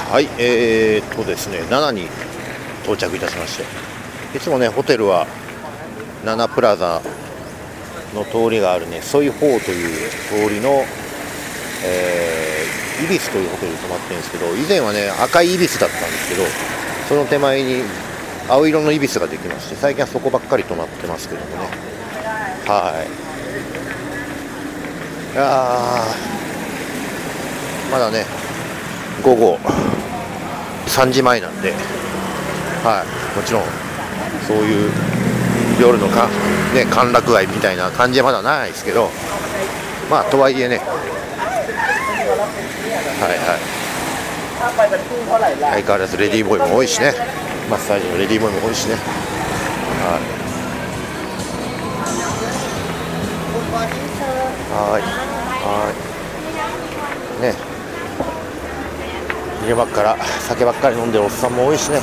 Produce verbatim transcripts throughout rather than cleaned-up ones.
はい、えーっとですね、ナナに到着いたしまして、いつもね、ホテルはナナプラザの通りがあるね、ソイホーという通りの、えー、イビスというホテルに泊まってるんですけど、以前はね、赤いイビスだったんですけど、その手前に青色のイビスができまして、最近はそこばっかり泊まってますけどもね。はい。いやー、まだね、午後さんじまえなんで、はい、もちろんそういう夜のか、ね、歓楽街みたいな感じはまだないですけど、まあとはいえね、はいはい、相変わらずレディーボーイも多いしね、マッサージのレディーボーイも多いしね、はいはいはいね、昼間から酒ばっかり飲んでるおっさんも多いしね、はい。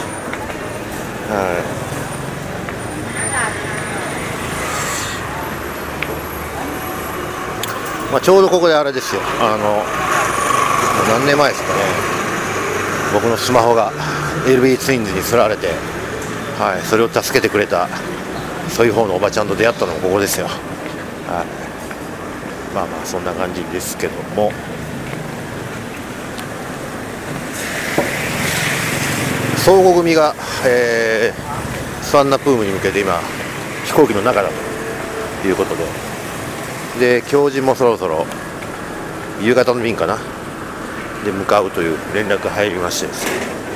まあ、ちょうどここであれですよ、あの何年前ですかね、僕のスマホが エルビー ツインズにすられて、はい、それを助けてくれたそういう方のおばちゃんと出会ったのもここですよ、はい。まあまあそんな感じですけども、相互組が、えー、スワンナプームに向けて今飛行機の中だということで、で教授もそろそろ夕方の便かなで向かうという連絡が入りましてですね、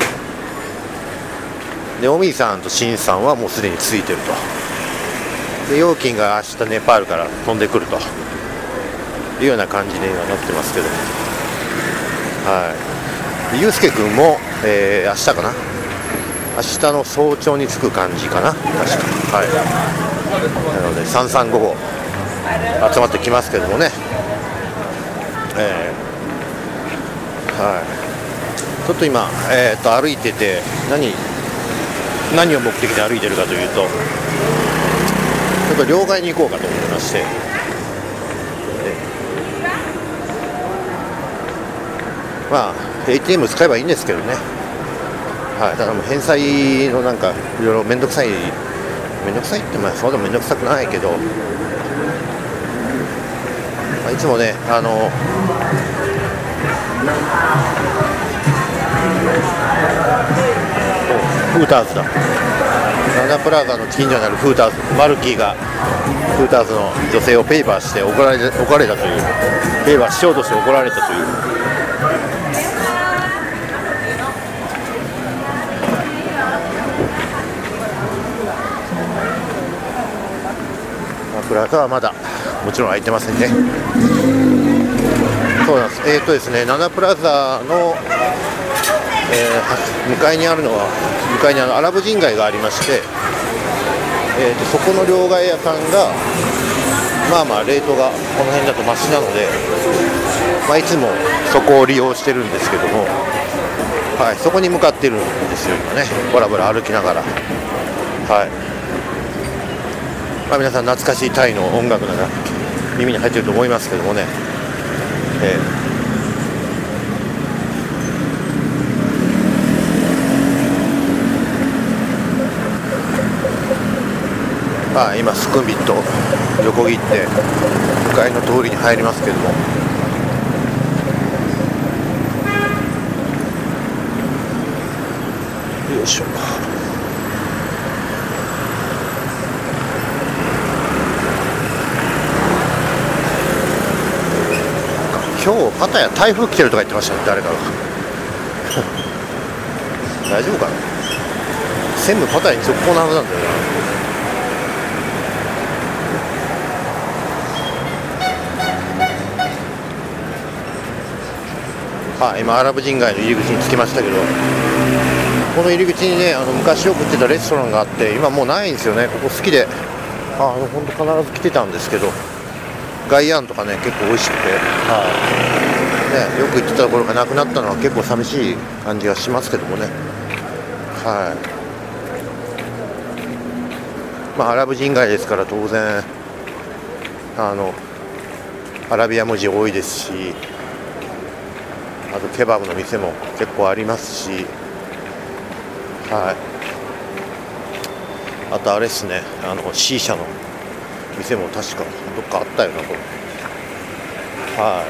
でオミーさんとシンさんはもうすでに着いてると、でヨーキンが明日ネパールから飛んでくるというような感じにはなってますけど、はい。ユウスケ君も、えー、明日かな、明日の早朝に着く感じかな、確か、はい。なのでさんさんごご集まってきますけどもね、えー、はい。ちょっと今、えー、と歩いてて何何を目的で歩いてるかというと、ちょっと両替に行こうかと思いまして、まあ エーティーエム 使えばいいんですけどね、はい。ただもう返済のなんかいろいろめんどくさいめんどくさいって、まあそうでもめんどくさくないけど、まあ、いつもね、あのフーターズだ、ナナプラザの近所にあるフーターズ、マルキーがフーターズの女性をペイパーして怒られ怒られたという、ペイパーしようとして怒られたという、プラザはまだもちろん開いてませんね。そうなんです。えーとですね、ナナプラザの、えー、向かいにあるのは向かいにあのアラブ人街がありまして、えーとそこの両替屋さんがまあまあレートがこの辺だとマシなので、まあ、いつもそこを利用してるんですけども、はい、そこに向かってるんですよ今ね、ボラボラ歩きながら、はい。まあ、皆さん懐かしいタイの音楽が耳に入っていると思いますけどもね、えーまあ、今スクンビット横切って向かいの通りに入りますけども、よいしょ。今日パタヤ台風来てるとか言ってましたね、誰かが大丈夫かな、専務パタヤに続行なはずなんだよな。はい、今アラブ人街の入り口に着きましたけど、この入り口にね、あの昔よく行ってたレストランがあって今もうないんですよね。ここ好きで、あの本当必ず来てたんですけど、ガイアンとかね結構美味しくて、はいね、よく行ってたところがなくなったのは結構寂しい感じがしますけどもね、はい。まあアラブ人街ですから当然あのアラビア文字多いですし、 あとケバブの店も結構ありますし、はい、あとあれですね、あの C 社の店も確かどっかあったよな、これ。はい、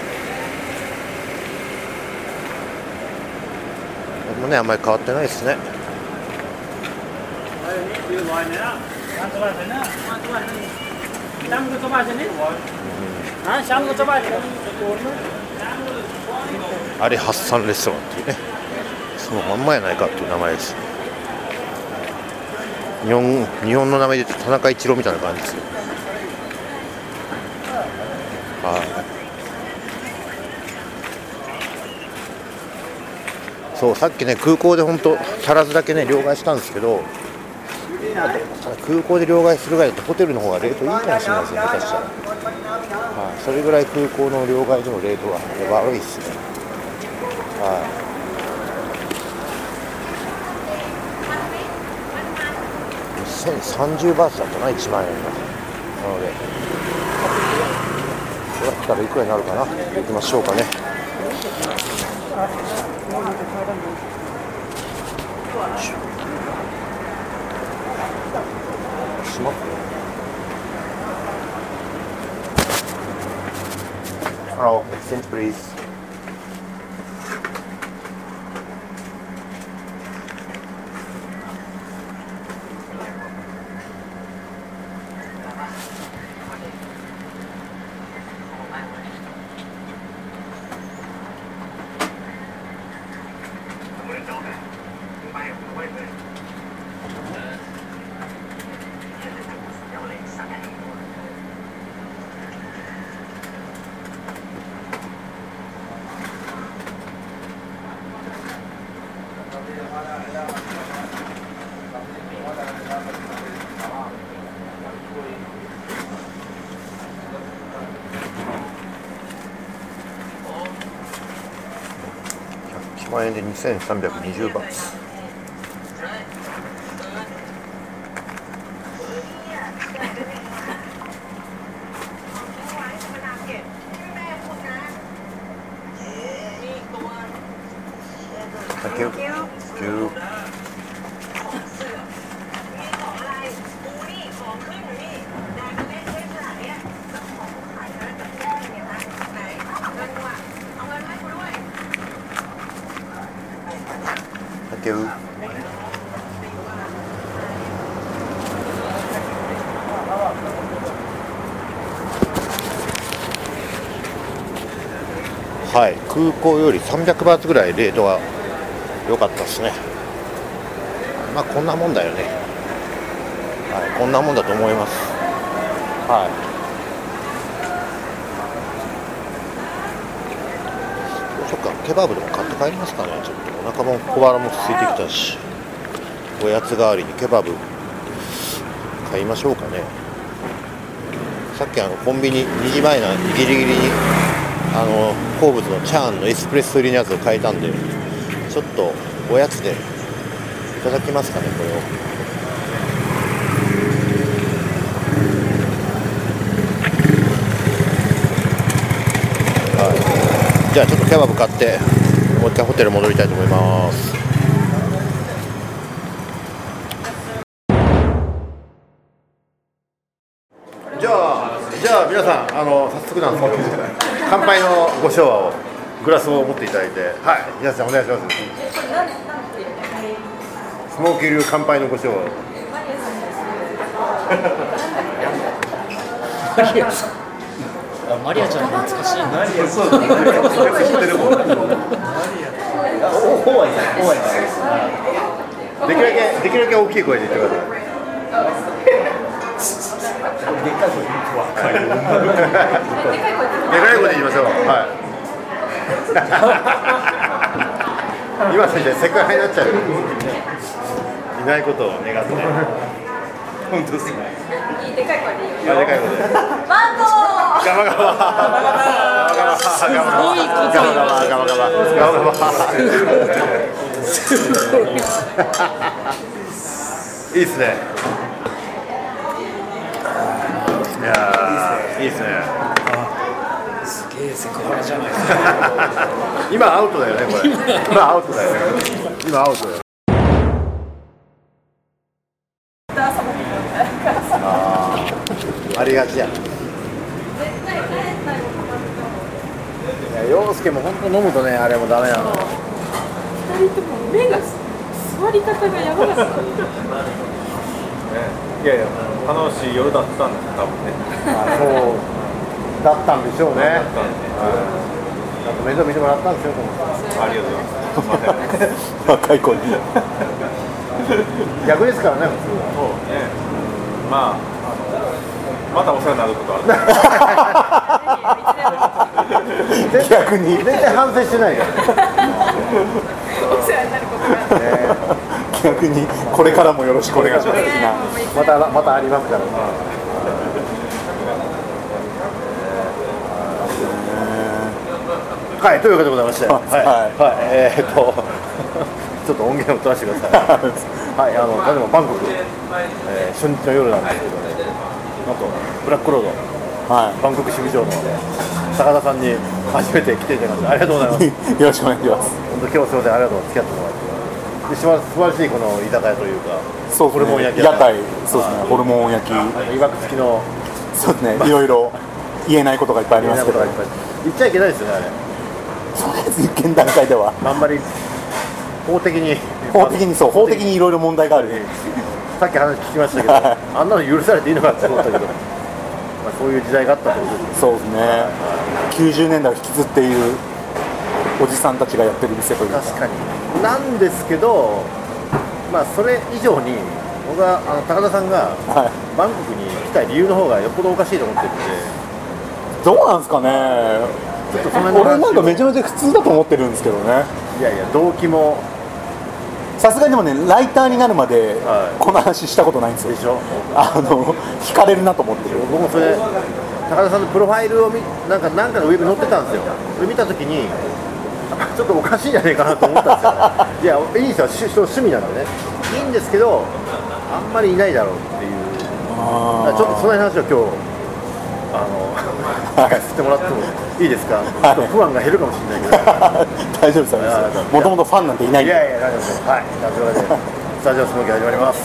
これもねあんまり変わってないですね。アリハッサンレストランっていうね、そのまんまやないかっていう名前です。日本日本の名前で言うと田中一郎みたいな感じですよ。はい、そうさっきね空港で本当キャラズだけね両替したんですけど、空港で両替するぐらいだとホテルの方がレートいいかもしれないですね、下手したら。はい、それぐらい空港の両替所のレートは悪いっすね。はい、せんさんじゅうバーツだったな、いちまんえんが。なのでこれだったらいくらになるかな、行きましょうかね。閉まってる。Hello, exchange please.いちまん円でにせんさんびゃくにじゅうバーツ。Thank you. Thank you. はい、空港よりさんびゃくバーツぐらいレートが良かったですね。まあこんなもんだよね。はい、こんなもんだと思います。はい。どうしようか、ケバブでも買って帰りますかね。ちょっとお腹も小腹も空いてきたし、おやつ代わりにケバブ買いましょうかね。さっきあのコンビニにじまえなギリギリにあの好物のチャーンのエスプレッソ入りのやつを買えたんで、ちょっとおやつでいただきますかね、これを。はい、じゃあちょっとケバブ買ってもう一回ホテル戻りたいと思います。じゃあじゃあ皆さん、あの早速なんですけど乾杯のご唱和をグラスを持っていただいて、はい、皆さんお願いします。スモーキー流乾杯のご唱和を。 マリアさん、マリアちゃん懐かしいな。マリアそうだね。 できるだけできるだけ大きい声で言ってください。 でかい声で言うと分かる。 でかい声で言いましょう。はい。今みたいにセクハラになっちゃう。いないことを願って。本当ですね。 でかい声で言うよ。 でかい声で。 マンゴー。 ガバガバ。ガバガバ。 すごいこと言う。 ガバガバガバガバガバガバ。いいですね。いやー、いいですね。 すげえセクハラじゃないですか。 今アウトだよねこれ。今アウトだよね。今アウトだよ。ああ、ありがちや。いや、陽介も本当飲むとね、あれもダメなの。 二人とも目が座り方がやばかった。 いやいや、楽しい夜だったんです多分ね。 あ、そうだったんでしょうね。なんか面倒見てもらったんですよ。 ありがとうございます。すみません。 若い子に逆ですからね、普通は。 そうね。まあ、あのまたお世話になることある。 逆に全然反省してないから。 お世話になることが。 逆にこれからもよろしくお願いします的な。 またまたありますから。はい、というわけでございまして、はい、はい、えー、っと、ちょっと音源を取らせてください。はい、あの、例えばバンコク、えー、初日の夜なんですけどね、なんと、ブラックロード、はい、バンコク支部長の高田さんに初めて来ていただきまして、ありがとうございます。 よろしくお願いします。 本当、今日すみません、ありがとう、付き合ってもらって。で素晴らしいこの居酒屋というか、 そうですね、ホルモン焼き屋台、そうですね、ホルモン焼き、 いわくつきの、 そうですね、いろいろ言えないことがいっぱいありますけど、 言っちゃいけないですよね、あれ。 とりあえず現段階ではあんまり法的に法的にそう法的にいろいろ問題がある。 さっき話聞きましたけど、あんなの許されていいのかって思ったけど、まあそういう時代があったってことですね。 そうですね。きゅうじゅうねんだいを引きずっているおじさんたちがやってる店というか。 確かに。なんですけど、まあそれ以上に僕はあの高田さんがバンコクに来た理由の方がよっぽどおかしいと思ってるんで。 どうなんですかね。ちょっとその俺なんかめちゃめちゃ普通だと思ってるんですけどね。 いやいや動機もさすがにでもねライターになるまでこの話したことないんですよ。 でしょ。 あの惹かれるなと思ってる。 僕もそれ高田さんのプロファイルを見なんかなんかのウェブに載ってたんですよ。それ見たときにちょっとおかしいんじゃないかなと思ったんですよ、ね。いやいいですよ趣趣味なんでねいいんですけどあんまりいないだろうっていう。あちょっとその話を今日。あの聞かせてもらってもいいですか、はい、ちょっと不安が減るかもしれないけど大丈夫です、もともとファンなんていないんで。 いやいや大丈夫です。はい、というわけでスタジオスモーキー始まります。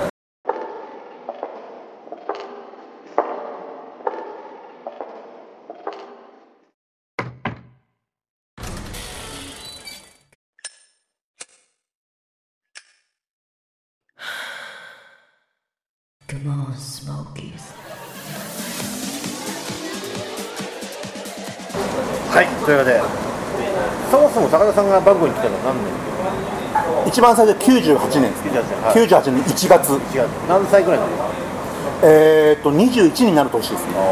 Come on, Smokies. はい、というわけでそもそも高田さんがバンコクに来たのは何年？ 一番最初きゅうじゅうはちねんです。きゅうじゅうはちねんいちがつ。 いちがつ何歳ぐらいなの？ えーっとにじゅういちになる年ですね。 あ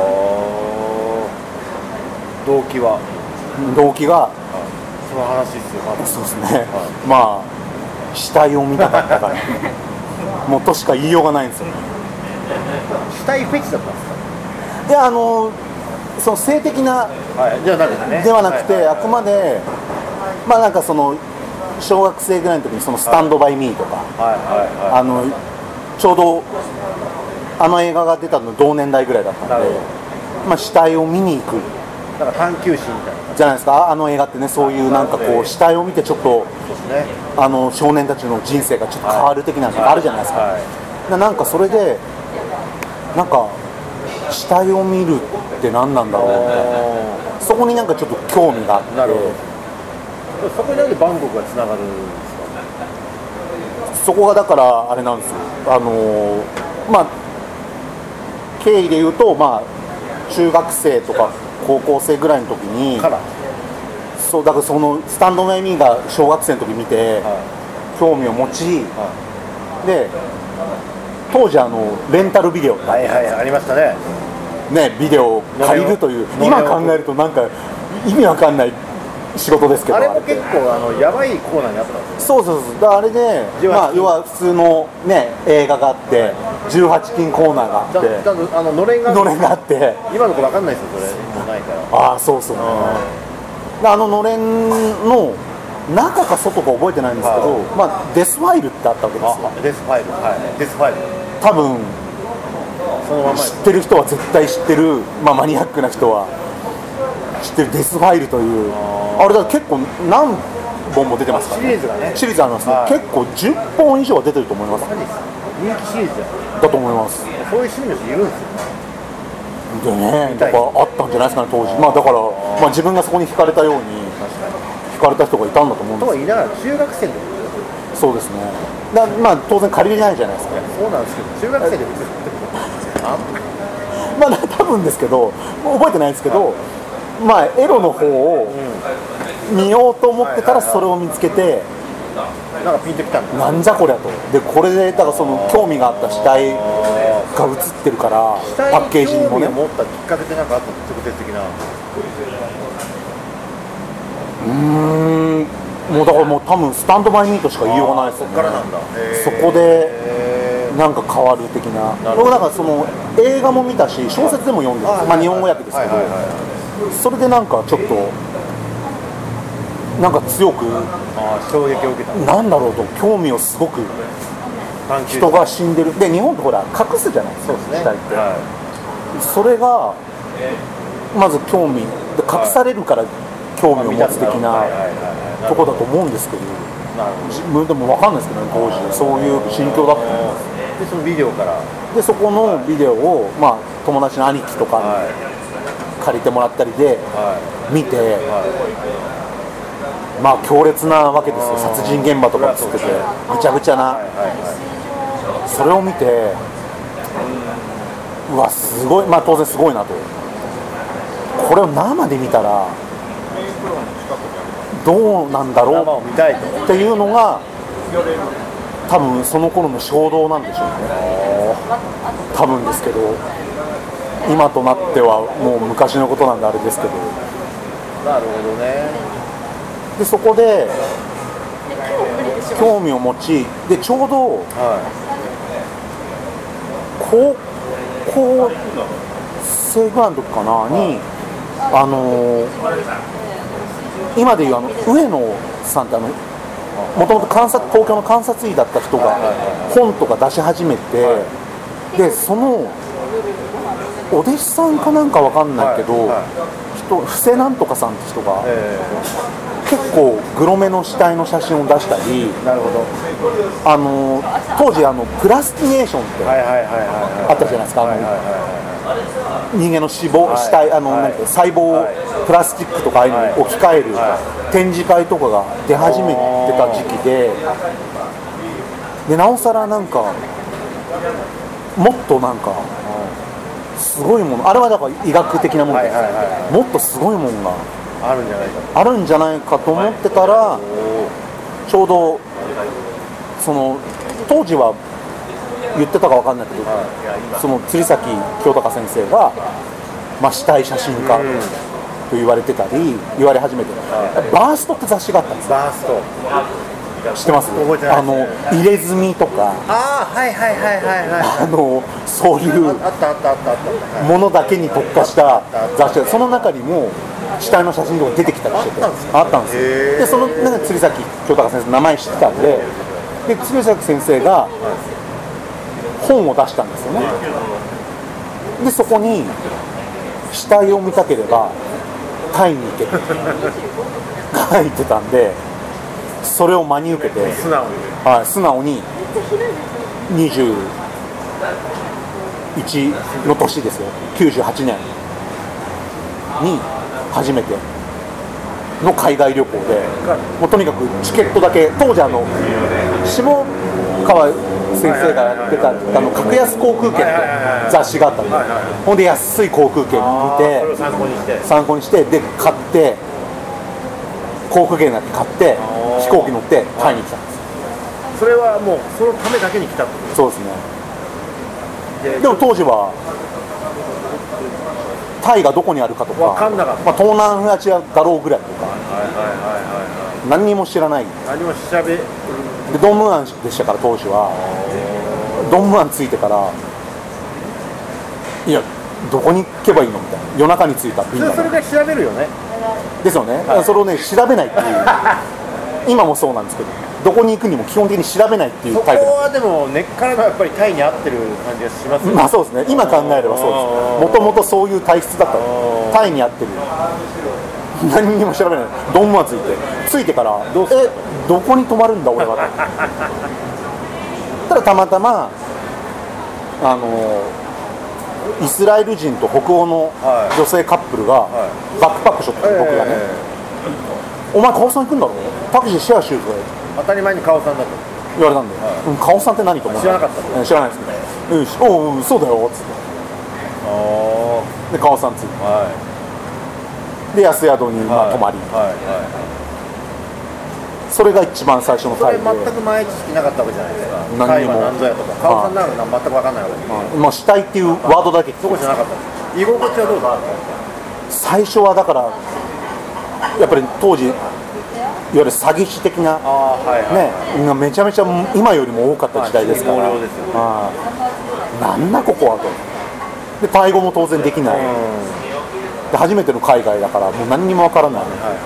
動機は動機が、はい、 その話ですよ、まず。 そうですね、はい、まあ死体を見たかったからもうとしか言いようがないんですよ。 死体フェチだったんですか？ いやあのその性的な、 はい、じゃなくてねではなくて、 はいはいはい、 あくまでまあなんかその小学生ぐらいの時にそのスタンドバイミーとか、 はいはいはい、 あのちょうどあの映画が出たの同年代ぐらいだったんで、まあ死体を見に行く。 だから探求心みたいなじゃないですか。あの映画ってね、そういうなんかこう死体を見てちょっと、 ね、 あの少年たちの人生がちょっと変わる的なのがあるじゃないですか、はいはい、なんかそれでなんか死体を見るって何なんだろうみたいな、そこになんかちょっと興味があって。 なるほど。そこになんでバンコクがつながるんですか？ そこがだからあれなんですよ、あのー、まあ経緯で言うと、まあ中学生とか高校生ぐらいの時にからそうだからそのスタンドバイミーが小学生の時見て、はい、興味を持ち、はい、で当時あのレンタルビデオはいはいありましたね。 ねビデオを借りるという今考えるとなんか意味わかんない仕事ですけど、 あれも結構あのやばいコーナーにあったんですよ。そうそうそう。だからあれで、まあ、要は普通の、ね、映画があってじゅうはちきんコーナーがあってちゃんとあののれんがのれんがあって今の子分かんないですよそれないから。 ああそうそう、ね、あののれんの中か外か覚えてないんですけど、まあ、デスファイルってあったわけですよ。 デスファイル、はい、デスファイル多分そのまま知ってる人は絶対知ってる、まあ、マニアックな人は知ってるデスファイルというあれだ結構何本も出てますから、ね、 シリーズがねシリーズありますね、 はい、 結構じゅっぽん以上は出てると思います。 人気シリーズだと思います。 そういう趣味の人いるんですよでね、だからあったんじゃないですかね当時。まあだから、まあ、自分がそこに惹かれたように惹かれた人がいたんだと思うんです。 とは言いながら中学生でそうですね。だまあ当然借りれないじゃないですか。 そうなんですけど中学生で別にまあ多分ですけど覚えてないですけど、まあエロの方を見ようと思ってたらそれを見つけて、 なんかピンときたんだ。 なんじゃこりゃと。でこれでだからその興味があった死体が映ってるからパッケージにもね。 興味を持ったきっかけって何かあったの直接的な。 うーんもうだからもう多分スタンドバイミートしか言いようがないですよね。 そこからなんだ。 そこでなんか変わる的な。僕なんかその映画も見たし小説でも読んでるんです。まあ日本語訳ですけど、それでなんかちょっとなんか強くあ衝撃を受けた。 なんだろうと興味をすごく人が死んでるで日本ってほら隠すじゃないですか。 そうですね。 死体って、 はそれがまず興味で隠されるから興味を持つ的なとこだと思うんですけど、自分でも分かんないですけどね当時そういう心境だったんです。 でそのビデオからでそこのビデオを、まあ、友達の兄貴とかに借りてもらったりで見て、まあ強烈なわけですよ。殺人現場とか映っててぐちゃぐちゃな、それを見てうわすごい、まあ当然すごいなと。これを生で見たらどうなんだろうっていうのが多分その頃の衝動なんでしょうね。多分ですけど今となってはもう昔のことなんであれですけど。 なるほどね。 でそこで興味を持ちでちょうど高校生ぐらいの時かなにあのー、今でいうあの上野さんってあのもともと東京の監察医だった人が本とか出し始めて、でそのお弟子さんかなんかわかんないけど、人布施なんとかさんって人が結構グロめの死体の写真を出したり、 なるほど。 あの当時あのプラスティネーションってあったじゃないですか。人間の脂肪死体あのなんて細胞をプラスチックとかああいうのに置き換える展示会とかが出始めてた時期で、でなおさらなんかもっとなんかすごいもの、あれはだから医学的なものです、もっとすごいものがあるんじゃないかあるんじゃないかと思ってたら、ちょうどその当時は言ってたか分かんないけど、その釣崎清隆先生が、まあ、死体写真家と言われてたり言われ始めて、バーストって雑誌があったんですよ。 バースト知ってます？あの入れ墨とか、 ああはいはいはいはいはいあのそういうあったあったあったあったものだけに特化した雑誌で、その中にも死体の写真とか出てきたりしてて、あったんですよ。でそのなんか釣崎清隆先生の名前知ってたんで、で釣崎先生が本を出したんですよね。でそこに死体を見たければタイに行けと書いてたんで、それを真に受けて素直に、 はい、素直ににじゅういちの年ですよ、きゅうじゅうはちねんに初めての海外旅行で、もうとにかくチケットだけ、当時あの下川先生がやってたあの格安航空券って雑誌があったんで、ほんで安い航空券見てそれを参考にして参考にしてで買って、航空券だけ買って飛行機乗ってタイに来たんです。 それはもうそのためだけに来たってこと？ そうですね。でも当時はタイがどこにあるかとか分かんなかった、 まあ、東南アジアだろうぐらいとか何にも知らない。 何も調べでドンムアンでしたから当時は。ドンムアン着いてからいやどこに行けばいいのみたいな、夜中に着いた便だそれで調べるよね。 ですよね、はい、それをね調べないっていう今もそうなんですけどどこに行くにも基本的に調べないっていうそこタイプはでも根っからのやっぱりタイに合ってる感じがしますよね。 まあそうですね、今考えればそうです。もともとそういう体質だったの。タイに合ってる。何にも調べない。ドンマついて、ついてからどうするえどこに泊まるんだ俺は。ただたまたまあのイスラエル人と北欧の女性カップルがバックパックしょって僕がね、お前カオさん行くんだろ、タクシーシェアしようぜ当たり前に顔さんだと言われたんで、うん、カオさんって何と思って知らなかったうん知らないですね、うん、おうそうだよっつってでカオさんついて、 はで安宿にまあ泊まり、 いはいはいそれが一番最初のそれタイで、 全く前知識なかったわけじゃないですか。 何にもタイは何ぞやとか顔さんなら全く分かんないわけです、 はいまあ、死体っていうワードだけそこじゃなかったです。居心地はどうだったんですか。 最初はだからやっぱり当時いわゆる詐欺師的なあー、はいはいね、めちゃめちゃ今よりも多かった時代ですから、 まあ人毛量ですよねはいなんだここはと、でタイ語も当然できない、で初めての海外だからもう何にもわからない、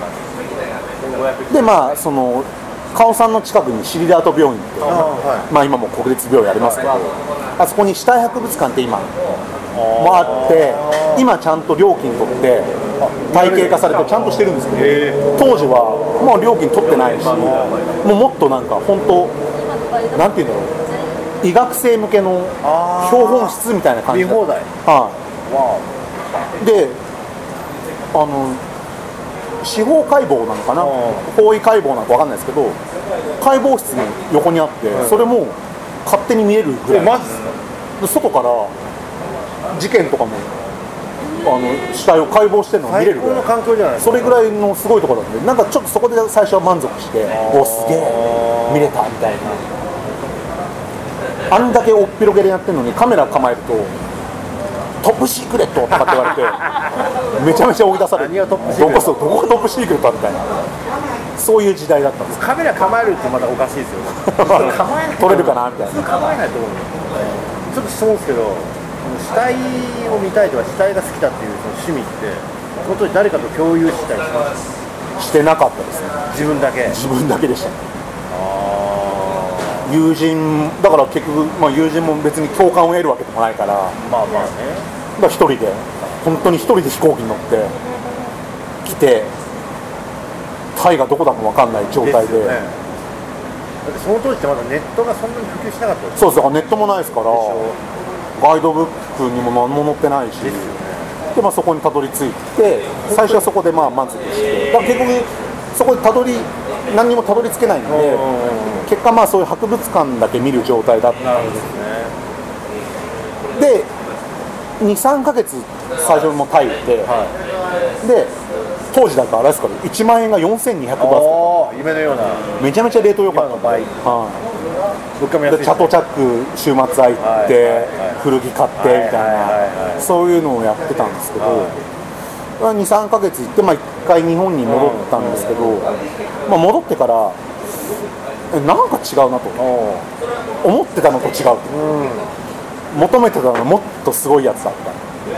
でまあそのカオさんの近くにシリダート病院って、 はいまあ、今も国立病院ありますけど、あそこに死体博物館って今もあって、今ちゃんと料金取って体系化されてちゃんとしてるんですけど、当時はもう料金取ってないし、もうもっとなんか本当なんていうんだろう、医学生向けの標本室みたいな感じで、 見放題。 はいであの司法解剖なのかな、法医解剖なのか分かんないですけど、解剖室の横にあって、それも勝手に見えるぐらい、 マジっすか。 で外から事件とかもあの死体を解剖してるのが見れるぐらい、 最高の環境じゃないですか。 それぐらいのすごいところなんで、なんかちょっとそこで最初は満足して、おすげえ見れたみたいな、あんだけおっぴろげでやってるのにカメラ構えるとトップシークレットとかって言われてめちゃめちゃ追い出されて、 何がトップシークレットどこそうどこがトップシークレットみたいな、そういう時代だったんです。 カメラ構えるってまだおかしいですよね。構えない撮れるかなみたいな。 普通構えないと思う。ちょっと質問ですけど、死体を見たいとか死体が好きだっていうその趣味って本当に誰かと共有したりします？ してなかったですね。 自分だけ。 自分だけでしたね。 あ友人だから結局、まあ、友人も別に共感を得るわけでもないから、 ーまあまあね。 だから一人で本当に一人で飛行機に乗って来て、タイがどこだか分かんない状態で、 ですよね。だってその当時ってまだネットがそんなに普及しなかったですそうです、だからネットもないですから、 でしょ。 ガイドブックにも何も載ってないし、 ですよね。 でまあ、そこにたどり着いて、最初はそこでまあ満足して、だから結局そこでたどり何にもたどり着けないんで、結果まあそういう博物館だけ見る状態だったなるほどんでですね。 す。でに、さんかげつ最初もタイいて、 はで当時だからあれですからいちまんえんがよんせんにひゃくバーツ、 ああ、夢のような。 めちゃめちゃレート良かったんで、 今の倍はい物価も安いでチャトチャック週末空いて、 はいはいはい古着買ってみたいはいはいはいはないそういうのをやってたんですけど、に、さんかげつ行って、まあ、いっかい日本に戻ったんですけど、まあ、戻ってからえなんか違うなと思ってたのと違うと、求めてたのはもっとすごいやつだった。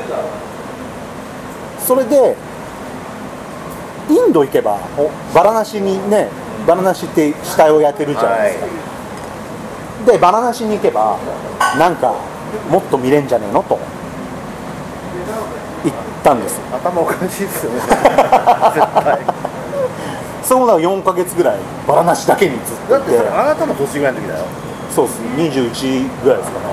それでインド行けばバラナシにね、バラナシって死体を焼けるじゃないですか、でバラナシに行けばなんかもっと見れんじゃねえのと言ったんですよ。 頭おかしいですよね。絶対。 そのよんかげつぐらいバラナシだけにずっといて、 だってそれあなたの年ぐらいの時だよ。 そうですにじゅういちぐらいですかね。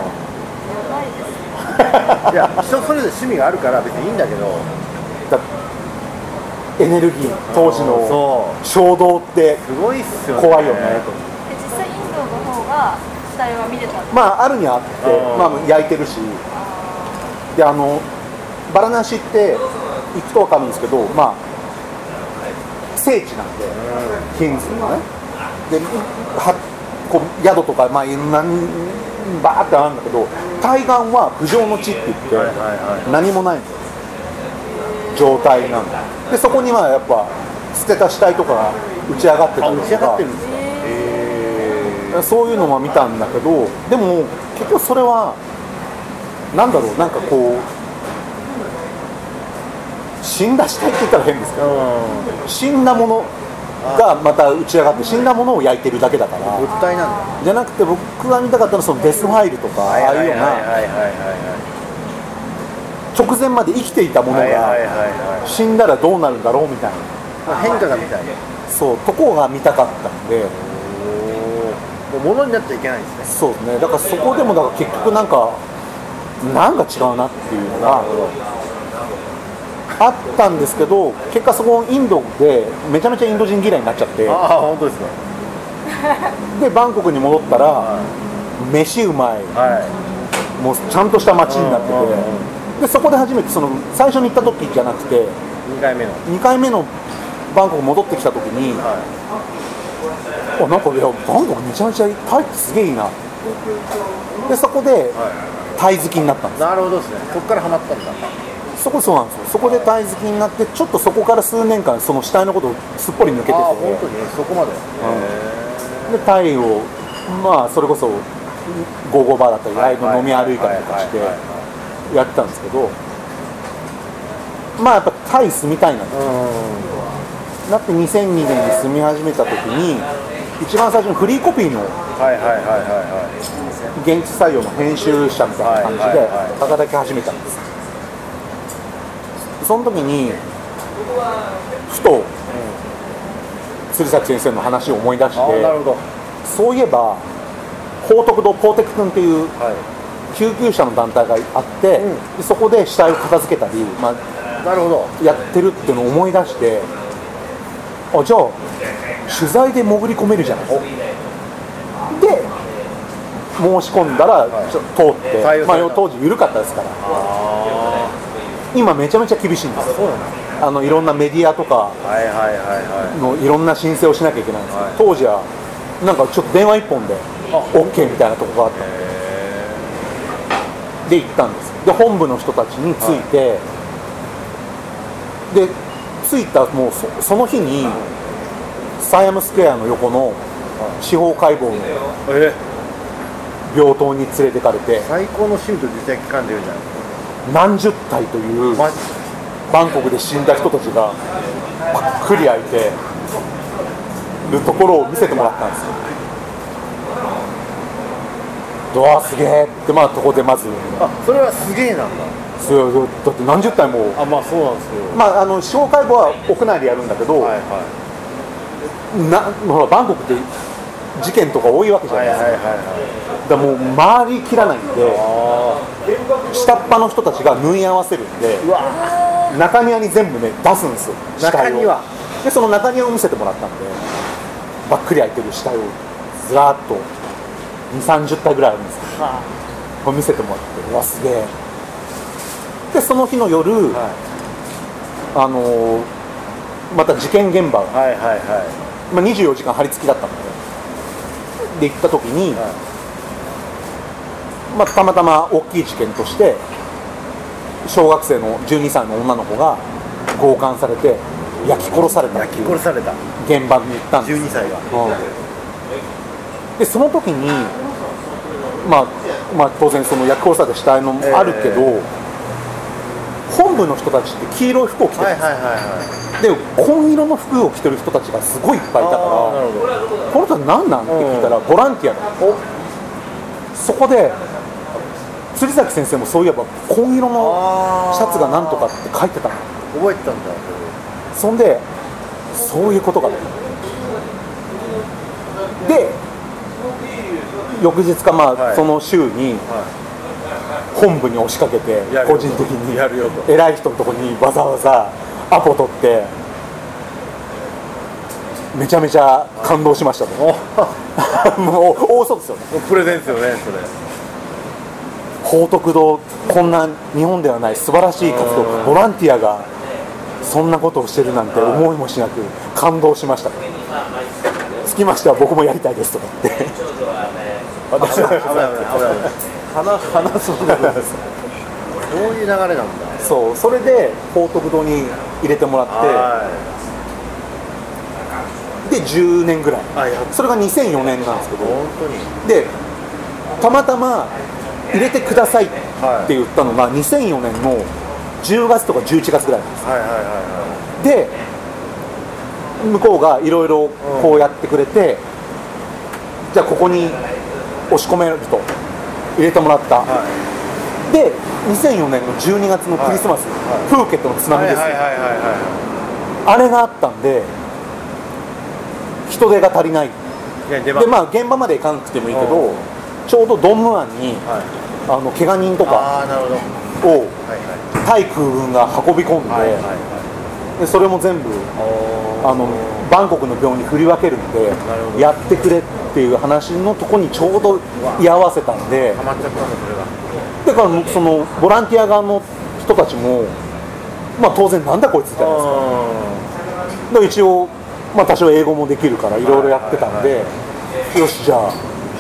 いや、人それぞれ趣味があるから別にいいんだけど、 だエネルギー当時のそう衝動ってすごいっすよね。 怖いよねと。 で実際インドの方が死体は見れたんですか？ まああるにはあって、 うんまあ、焼いてるし、であのバラナシって行くと分かるんですけど、まあ聖地なんで、ヒンズーのね、ではこう宿とか、まあ、いろんなバーってあるんだけど、対岸は不浄の地って言って、 はいはいはい。 何もない状態なんだ。でそこにはやっぱ捨てた死体とかが打ち上がってたあ、 りと打ち上がってるんか、 ですか。へそういうのは見たんだけど、でも結局それはなんだろう、なんかこう死んだ死体って言ったら変ですけど、 ー。うん。 死んだものがまた打ち上がって死んだものを焼いてるだけだから物体なんだ。 じゃなくて僕が見たかったのはそのデスファイルとかああいうようなはいはいはいはい直前まで生きていたものがはいはいはいはい死んだらどうなるんだろうみたいなまあ変化が見たい。 そうとこが見たかったんでもう物になっちゃいけないんですね。 そうですねだからそこでもだから結局なんかなんか違うなっていうのがあったんですけど結果そこインドでめちゃめちゃインド人嫌いになっちゃってああ本当ですか。 でバンコクに戻ったら飯うまいはいもうちゃんとした街になってうんうんうんてでそこで初めてその最初に行った時じゃなくてにかいめのにかいめのバンコク戻ってきた時にはあなんかいやバンコクめちゃめちゃタイってすげえいいなでそこでいはタイ好きになったんですいなるほどですね。そこからハマったんだ。 そこそうなんですよそこでタイ好きになってちょっとそこから数年間その死体のことをすっぽり抜けててああ本当にそこまで。 でタイをまあそれこそゴーゴーバーだったりライブ飲み歩いたりとかしてやってたんですけどまあやっぱタイ住みたいなとうんなってにせんにねんに住み始めた時に一番最初にフリーコピーのはいはいはいはいは現地採用の編集者みたいな感じではいはいはい働き始めたんですその時にふと鶴崎先生の話を思い出しい。ああなるてほど。 そういえば報徳堂ポーテク君っていうはい救急車の団体があって、 うんでそこで死体を片付けたり、まあ、 なるほど。 やってるっていうのを思い出してあじゃあ取材で潜り込めるじゃないですかで申し込んだら、 はいちょ通って、 採用されたまあ、当時緩かったですからあ今めちゃめちゃ厳しいんですよそうなんだ。 あのいろんなメディアとかはいはいはいはのいろんな申請をしなきゃいけないんですけど、 はい当時はなんかちょっと電話一本で OK みたいなとこがあったんい。 でで行ったんですで本部の人たちに着いて、で着いたもう そ, その日にサイアムスクエアの横の司法解剖のえ病棟に連れてかれて最高のシュート実績感じるじゃん。 何十体というマジ。 バンコクで死んだ人たちがぱっくり開いてるところを見せてもらったんですよドアすげえってまあとこでまずあそれはすげえなんだ。 そうだって何十体もあまあそうなんですけど。 まああの司法解剖は屋内でやるんだけど、 はいはなほらバンコクって事件とか多いわけじゃいはいないですか、 はいはいはい。 だからもう回りきらないんであ下っ端の人たちが縫い合わせるんでーうわ中庭に全部ね出すんですよ死体を中庭でその中庭を見せてもらったんでばっくり開いてる死体をずらーっとにじゅうさんじゅう体ぐらいあるんですけどこれ見せてもらってうわすげえでその日の夜、 はあのーまた事件現場、 いはいはいはいまあ、にじゅうよじかん張り付きだったのでで行った時に、 はまあ、たまたま大きい事件として小学生のじゅうにさいの女の子が強姦されて焼き殺されたって焼いうき殺された現場に行ったんですじゅうにさいが。 でその時に、まあ、まあ当然その焼き殺された死体のあるけど、 え本部の人たちって黄色い服を着てるんですよ、 はいはいはいはい。 で紺色の服を着てる人たちがすごいいっぱいいたからあーなるほど。 この人は何なんって聞いたらボランティアだそこで釣崎先生もそういえば紺色のシャツがなんとかって書いてたの覚えてたんだ。 そんでそういうことかとで翌日かまあ、 はいその週には本部に押しかけてやるよ個人的にやるよと偉い人のところにわざわざアポ取ってめちゃめちゃ感動しましたねもう大嘘ですよねい。プレゼンですよねそれ。 報徳堂こんな日本ではない素晴らしい活動うんボランティアがそんなことをしてるなんて思いもしなく感動しましたつきましては僕もやりたいですとか言って私は危ない危ない危ない。話話すことなんです。そういう流れなんだ。 そうそれで報徳堂に入れてもらっはてでじゅうねんぐらいい。あやっそれがにせんよねんなんですけど本当に。 でたまたま入れてくださいって言ったのがにせんよねんのじゅうがつとかじゅういちがつぐらいなんですはいはいはいはで向こうがいろいろこうやってくれて、うん、じゃあここに押し込めると入れてもらった、はい、でにせんよねんのじゅうにがつのクリスマス、はいはい、プーケットの津波ですよ、あれがあったんで人手が足りないで、まあ現場まで行かなくてもいいけど、ちょうどドンム湾に、はい、あの怪我人とかを対空軍が運び込んで、はいはいはい、でそれも全部あのバンコクの病院に振り分けるんでやってくれっていう話のとこにちょうど居合わせたんで、だからそのボランティア側の人たちも、まあ、当然なんだこいつじゃないですか。で一応、まあ、多少英語もできるからいろいろやってたんで、よしじゃあ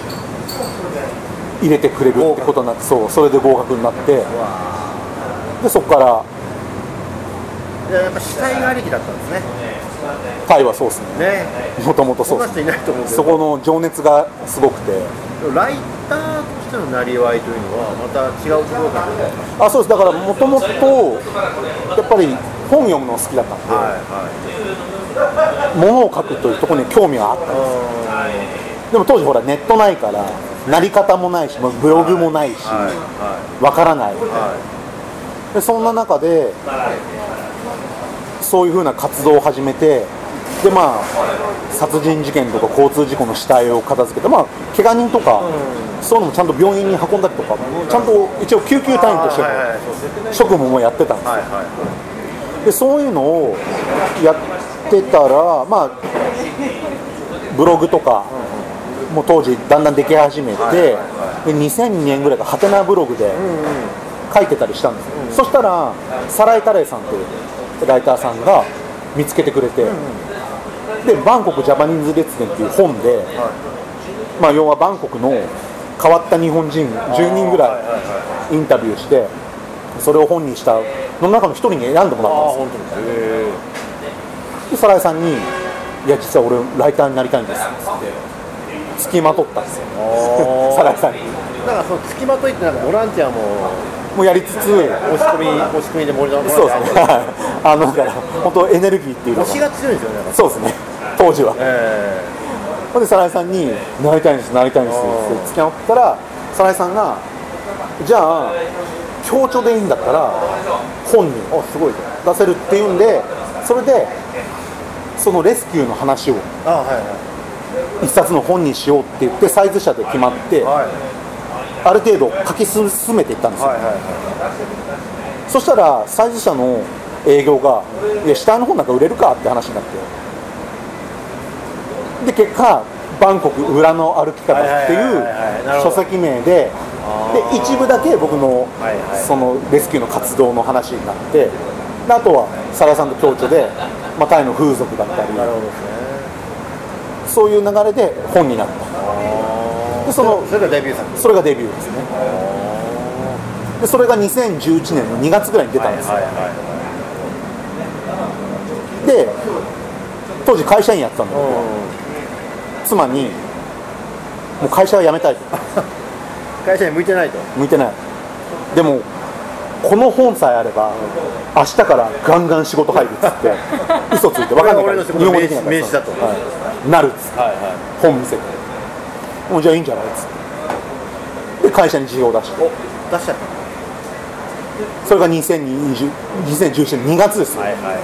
入れてくれるってことになって、そうそれで合格になって、でそこからやっぱ死体がありきだったんですね。 タイはそうですね。もともとそうですね。そこの情熱がすごくて。 ライターとしてのなりわいというのはまた違うところかな。あ、そうです。だからもともとやっぱり本読むの好きだったんで、はいはい、物を書くというところに興味があったんです。でも当時ほらネットないからなり方もないし、ブログもないし、はいはい、わからない、はい、でそんな中でそういう風な活動を始めて、でまあ殺人事件とか交通事故の死体を片付けて、まあ怪我人とか、うん、そういうのもちゃんと病院に運んだりとか、ちゃんと一応救急隊員としての職務もやってたんですよ、はいはい、でそういうのをやってたら、まあブログとかもう当時だんだんでき始めて、でにせんにねんぐらいからハテナブログで書いてたりしたんですよ、うん、そしたらサライタレイさんというライターさんが見つけてくれて、うん、でバンコクジャパニーズ列伝っていう本で、はい、まあ要はバンコクの変わった日本人じゅうにんぐらいインタビューして、それを本にしたの中の一人に選んでもらったんですよ。でサライさんにいや実は俺ライターになりたいんですって付きまとったんですよサライさんに。 だからその付きまといってなんかボランティアももうやりつつ、 押し込み押し込みで森田のそうですねあのだから本当エネルギーっていうのが推しが強いんですよね。 そうですね当時は、えー、ほんでサライさんになりたいんですなりたいんですって付き合ったら、サライさんがじゃあ共著でいいんだったら本にすごい出せるっていうんで、それでそのレスキューの話をあ、はいはい、一冊の本にしようって言ってサイズ社で決まって、はい、ある程度書き進めていったんですよ、はいはいはい、そしたらサイズ社の営業がいや死体の本なんか売れるかって話になって、で結果バンコク裏の歩き方っていう書籍名で、で一部だけ僕のそのレスキューの活動の話になって、であとはサラさんと共著で、まあ、タイの風俗だったり、なるほどですね、そういう流れで本になった。でそのそれがデビュー作。 それがデビューですね。でそれがにせんじゅういちねんのにがつぐらいに出たんですよ、はいはいはい、で当時会社員やってたんだけど、妻にもう会社は辞めたいと会社に向いてないと。 向いてない。でもこの本さえあれば明日からガンガン仕事入るっつって嘘ついて分かんないから日本語できないから名刺だと、 はい、なるっつって、はいはい、本見せてもうじゃあいいんじゃないっつってで会社に事業を出して出しちゃった。 それがにせんじゅういちねんにがつですよ、はいはいはい、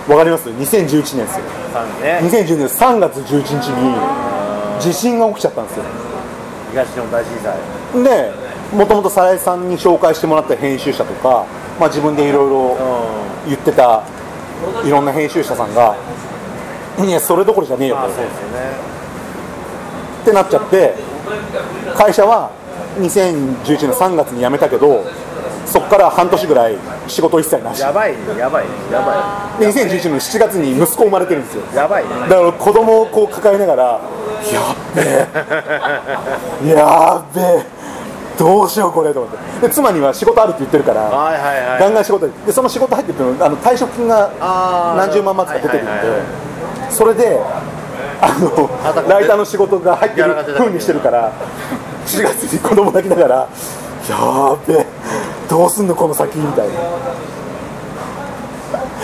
分かります？にせんじゅういちねんですよ、ね、にせんじゅうねんさんがつじゅういちにちに地震が起きちゃったんですよ、 東日本大震災で、もともとサライさんに紹介してもらった編集者とか、まあ、自分でいろいろ言ってたいろんな編集者さんがいやそれどころじゃねえよと、そうですよねってなっちゃって、会社はにせんじゅういちねんさんがつに辞めたけど、そこから半年ぐらい仕事一切なし。 やばいやばいやばい。 でにせんじゅういちねんのしちがつに息子生まれてるんですよ。 やばい、ね、 だから子供をこう抱えながらやっべえやっべえどうしようこれと思って、で妻には仕事あるって言ってるから、はいはいはい、ガンガン仕事で、その仕事入ってるのあの退職金が何十万末か出てるんで、はいはいはいはい、それであのライターの仕事が入ってる風にしてるからしちがつに子供抱きながらやーべえどうすんのこの先みたいな。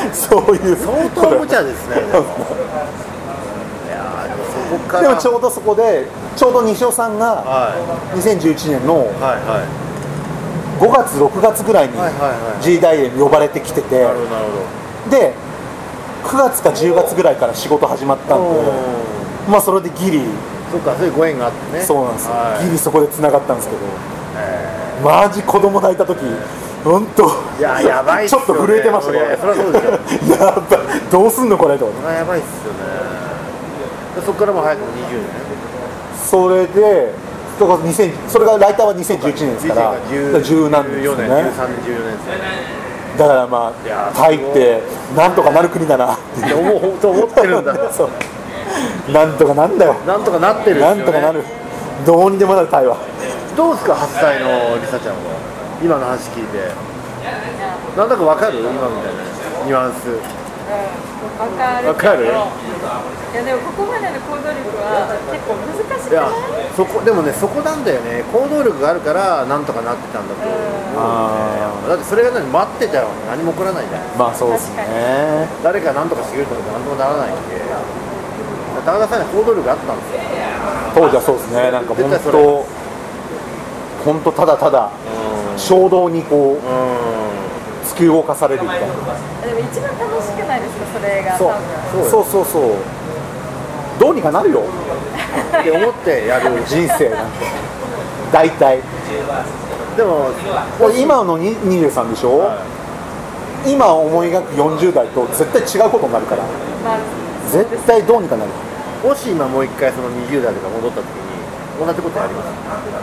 そういう相当無茶ですねでもいやーでもそこからでもちょうどそこでちょうど西尾さんがはにせんじゅういちねんのいはいはいごがつろくがつぐらいにはいはいはい G ダイエーに呼ばれてきてて、 なるほどなるほでくがつかじゅうがつぐらいから仕事始まったんで、 どまあそれでギリ、 そっかそういうご縁があってねそうなんですよ、 はいギリそこでつながったんですけど、マジ子供抱いた時本当いややばいっすよねちょっと震えてましたいやいやそりゃそうですよやばいどうすんのこれと思って。 それはやばいっすよねでそこからもう早くもにじゅうねんそれでだからにせんそれがライターはにせんじゅういちねんですからじゅうなんですよね。 じゅうよねんじゅうさん、じゅうよねんですよねだからまいやあタイってなんとかなる国だなっていや思う本当思ってるんだそうなんとかなんだよ、 なんとかなってるんですよねなんとかなる、どうにでもなるタイは。 どうですかはっさいのりさちゃんは今の話聞いてなんだかわかる今みたいなニュアンスわかるわかるいやでもここまでの行動力は結構難しくないいやそこでもねそこなんだよね行動力があるからなんとかなってたんだと思う、 あだってそれが何待ってたら何も起こらないじゃんまあそうですね。 誰か何とかしてくれるとか何ともならないんで高田さんに行動力あったんですよ当時はそうですね。なんか本絶対それ当本当ただただ衝動にこうう突き動かされるみたいな。 でも一番楽しくないですかそれがそう多分そうそうそうそう。どうにかなるよって思ってやる人生なんて。大体でも今のににじゅうさんでしょ、 は今思い描くよんじゅう代と絶対違うことになるからまあ絶対どうにかなる。 もし今もう一回そのにじゅう代とか戻った時に同じことやります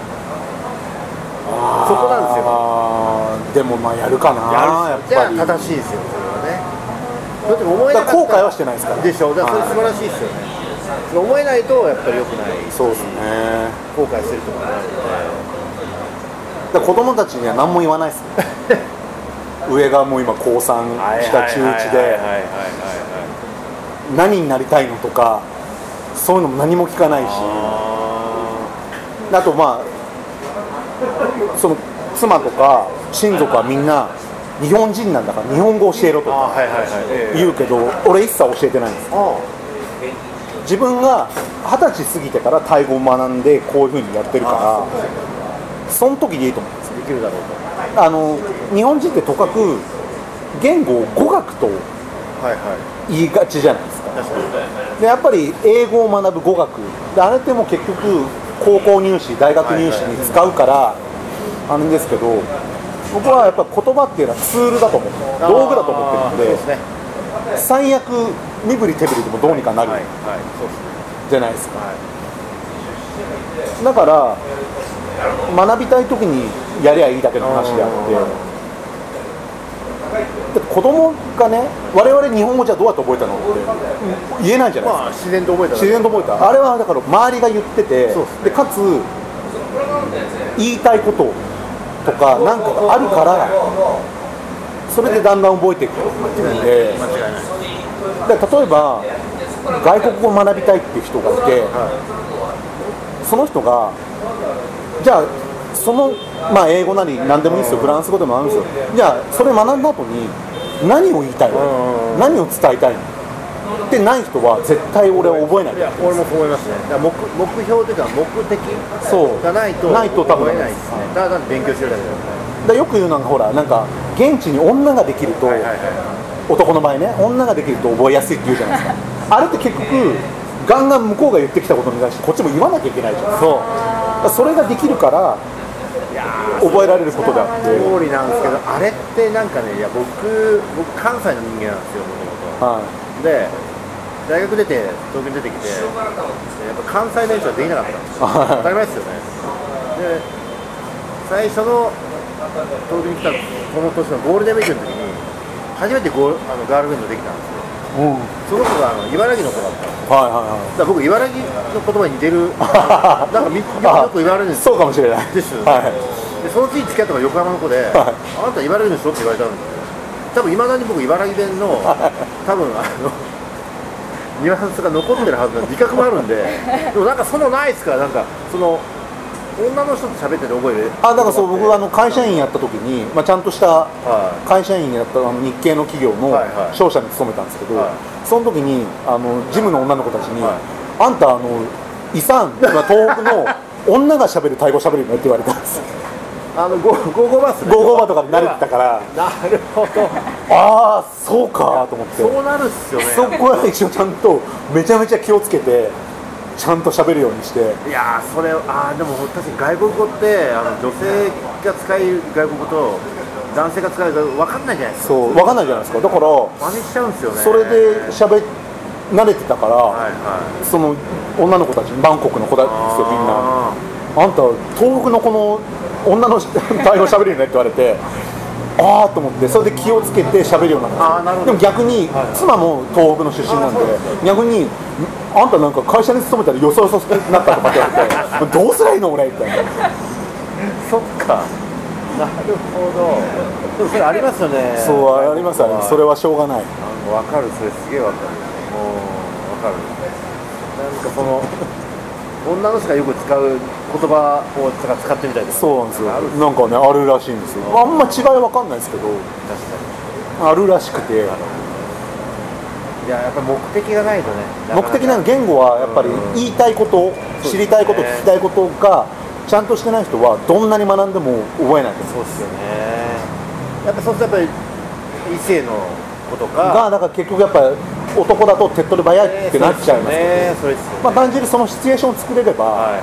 そこなんですよあーでもまあやるかなやっじゃぱり。 あ正しいですよそれはねだって思えなかっただから後悔はしてないですからでしょだからそれ素晴らしいですよねそれ思えないとやっぱり良くないそうですね。 後悔するとかあるのだから子供たちには何も言わないですね上がもう今高さんで下中いちで何になりたいのとかそういうのも何も聞かないし、あとまあその妻とか親族はみんな日本人なんだから日本語教えろとかあはいはいはい言うけど俺一切教えてないんです。自分が二十歳過ぎてからタイ語を学んでこういう風にやってるからその時でいいと思うんですよ。 できるだろうあの日本人ってとかく言語を語学ととはいはい言いがちじゃないですか。 確かにでやっぱり英語を学ぶ語学であれってもう結局高校入試大学入試に使うからあれですけど僕はやっぱ言葉っていうのはツールだと思って道具だと思ってるんでそうですね最悪身振り手振りでもどうにかなるはいはいそうですねじゃないですか。 はいだから学びたい時にやりゃいいだけの話であってだって子供がね我々日本語じゃどうやって覚えたのって言えないじゃないですか。 まあ自然と覚えたら自然と覚えたあれはだから周りが言っててそうですねでかつ言いたいこととかなんかがあるからそれでだんだん覚えていくんで間違いないで例えば外国語を学びたいっていう人がいてその人がじゃあその、まあ、英語なり何でもいいですよフランス語でもあるんですよじゃあそれ学んだ後に何を言いたいの何を伝えたいのってない人は絶対俺は覚えないいや俺もそう思いますねだから目目標というか目的そうがないとないと多分覚えないですねただ勉強してるだけだよねでよく言うのがほらなんか現地に女ができると、 はいはいはい男の場合ね女ができると覚えやすいって言うじゃないですかあれって結局ガンガン向こうが言ってきたことに対してこっちも言わなきゃいけないじゃんそうそれができるから覚えられることであって通りなんですけどあれってなんかねいや僕僕関西の人間なんですよもともとはいで大学出て東京に出てきてやっぱ関西弁しかできなかったんですよ当たり前ですよねで最初の東京に来たこの年のゴールデンウィークの時に初めてゴールあのガールフレンドできたんですようんその子があの茨城の子だったんですよはいはいはいだから僕茨城の言葉に似てるなんかみよく言われるんですよそうかもしれないですよね、 はいでその次付き合ったのが横浜の子で、 はいあなた茨城の人って言われたんですよ多分いまだに僕茨城弁の多分あのニュアンスが残ってるはずの自覚もあるんででもなんかそのないですからなんかその女の人と喋ってて覚える？ あだからそう僕あの会社員やった時に、まあ、ちゃんとしたは会社員やったあの日系の企業のはいはい商社に勤めたんですけど、 はいその時にあのジムの女の子たちに、 はいあんたあのイサン、まあ、東北の女が喋るタイ語喋るよねって言われたんですあのゴーゴーゴーバスね。 ゴーゴーバーとかに慣れてたからなるほど。 ああそうかと思ってそうなるっすよね。 そこは一応ちゃんとめちゃめちゃ気をつけてちゃんと喋るようにしていやーそれあーでも確かに外国語ってあの女性が使える外国語と男性が使える外国語分かんないじゃないですか。 そう分かんないじゃないですかだから真似しちゃうんですよね。 それで喋慣れてたから、 はいはいその女の子たちバンコクの子たちですよみんなああんた東北のこの女の対応喋るよねって言われてああと思ってそれで気をつけて喋るようになったあーなるほどんですよでも逆に、 はいはい妻も東北の出身なんで逆にあんたなんか会社に勤めたらよそよそになったとかって言われてどうすりゃいいの俺みたいなーそっかなるほど。でもそれありますよね。 そうありますありますそれはしょうがない分かる。それすげえ分かる。もう分かる。なんかその女の人がよく使う言葉を使ってみたいとかそうなんですよあるなんかねあるらしいんですよあんま違いわかんないですけど確かあるらしくてに。いややっぱり目的がないとね。 目的なの言語はやっぱり言いたいこと知りたいこと聞きたいことがちゃんとしてない人はどんなに学んでも覚えないですそうですよね。やっぱそうするとやっぱり異性のことかがだから結局やっぱ男だと手っ取り早いってなっちゃいますけど、 ね。そうですよね。 まあ単純にそのシチュエーションを作れればはいはいはい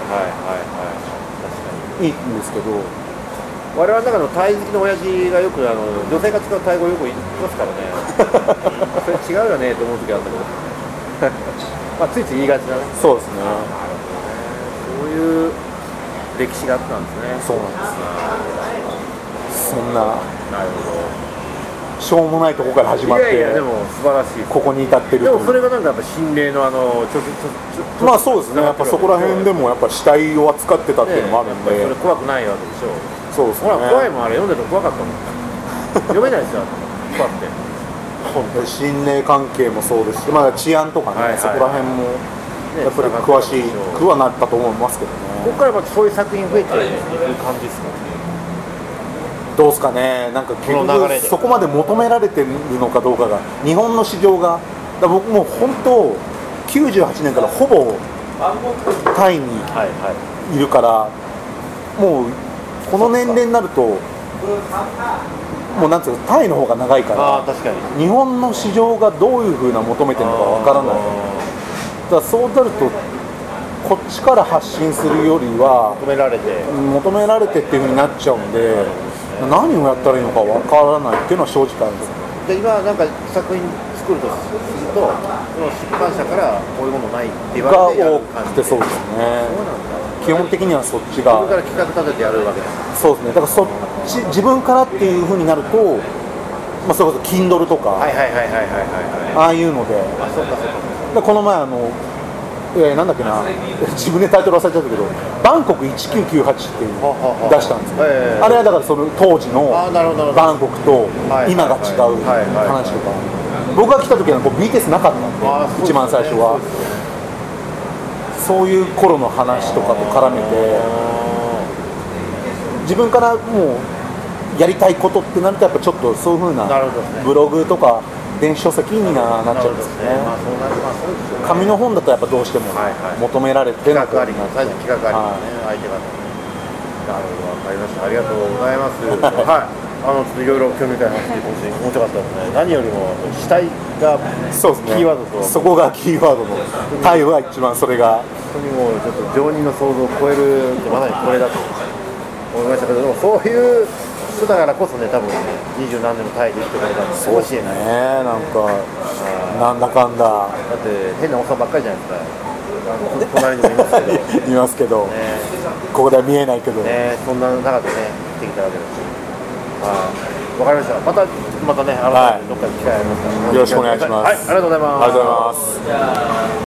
はい。確かに。 いいんですけど我々の中のタイ好きの親父がよくあの女性が使うタイ語をよく言ってますからね。それ違うよねと思う時あるんだけど。まあついつい言いがちだね。 そうですねそういう歴史があったんですね。 そうなんですそんななるほど。 しょうもないとこから始まっていやいやでも素晴らしい。 ここに至ってるでというもそれがなんかやっぱ心霊のあのちょちょちょまあそうですねやっぱそこら辺でもやっぱ死体を扱ってたっていうのもあるんで、 ねやっぱりそれ怖くないわけでしょ。 そうですねほら怖いもんあれ読んでると怖かったもん。読めないですよ怖くて。 で心霊関係もそうですし、まあ、治安とかね、 はいはいそこら辺もねやっぱり詳しいくはなったと思いますけどねここからまたそういう作品増えていく感じですか。 どうですかねなんか結この流れで局そこまで求められてるのかどうかが日本の市場がだから僕もう本当きゅうじゅうはちねんからほぼタイにはいはいるからもうこの年齢になるともうなんつうかタイの方が長いかああら確かに。 日本の市場がどういうふうな求めてるのかわからないだからそうなるとこっちから発信するよりは求められて。 求められてっていうふうになっちゃうんで何をやったらいいのかわからないっていうのは正直あるんですで今なんか作品作るとするとその出版社からこういうものないって言がわれてや多る感じくてそうですねそうなんだ。 基本的にはそっち自分がから企画立ててやるわけです。 そうですねだからそっち自分からっていうふうになると、まあ、それこそ Kindle とか、 はいはいはいはいはいはいはい。 ああいうのであそうかそうか。 でこの前あの、えーなんだっけな自分でタイトル忘れちゃったけどバンコクせんきゅうひゃくきゅうじゅうはちっていうははは出したんですよ、 ええあれはだからその当時のあなるほどなるほどバンコクとはい今が違うはいはいはい話とか僕が来た時はこう ビーティーエス なかったんであそうですね一番最初はそういう頃の話とかと絡めて自分からもうやりたいことってなるとやっぱちょっとそういう風ななるほどですねブログとか電子書籍にななっちゃうんですねまあそうなりますそうですよね。 紙の本だとやっぱどうしてもはいはい求められて企の画あります。最初企画ありますね、相手が。なるほど、わかりました。ありがとうございます。はい。あの、ちょっといろいろ興味深い話で、本当に面白かったですね。何よりも、死体がそうですねキーワードと、 そこがキーワードのタイは一番それが本当にもう、ちょっと常人の想像を超える、まさにこれだと思いましたけど、でもそういう人だからこそね、多分二十何年のタイで生きてくれたのかもしれない。 ねなんかなんだかんだだって変なおっさんばっかりじゃないですか。あの隣にもいますけど、ね、 いますけどここでは見えないけど、 ね、そんな中でね、生きてきたわけですし。はい、わかりました。また、またね、改めてどっかで機会ありますから、 よろしくお願いしますはい、ありがとうございます。 ありがとうございます。